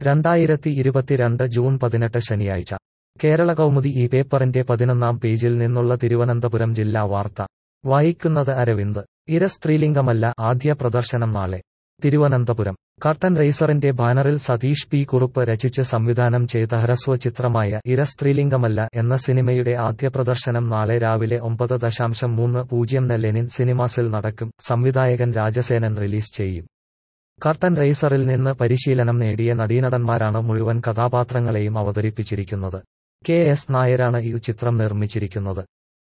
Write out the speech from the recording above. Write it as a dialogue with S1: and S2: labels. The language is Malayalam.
S1: 2022 ജൂൺ 18 ശനിയാഴ്ച കേരള കൗമുദി ഈ പേപ്പറിന്റെ 11-ാം പേജിൽ നിന്നുള്ള തിരുവനന്തപുരം ജില്ലാ വാർത്ത വായിക്കുന്നത് അരവിന്ദ്. ഇര സ്ത്രീലിംഗമല്ല, ആദ്യ പ്രദർശനം നാളെ. തിരുവനന്തപുരം കർട്ടൻ റൈസറിന്റെ ബാനറിൽ സതീഷ് പി കുറുപ്പ് രചിച്ച് സംവിധാനം ചെയ്ത ഹ്രസ്വ ചിത്രമായ ഇര സ്ത്രീലിംഗമല്ല എന്ന സിനിമയുടെ ആദ്യ പ്രദർശനം നാളെ രാവിലെ 9:30 ലെനിൻ സിനിമാസിൽ നടക്കും. സംവിധായകൻ രാജസേനൻ റിലീസ് ചെയ്യും. കർട്ടൻ റൈസറിൽ നിന്ന് പരിശീലനം നേടിയ നടീനടന്മാരാണ് മുഴുവൻ കഥാപാത്രങ്ങളെയും അവതരിപ്പിച്ചിരിക്കുന്നത്. കെ എസ് നായരാണ് ഈ ചിത്രം നിർമ്മിച്ചിരിക്കുന്നത്.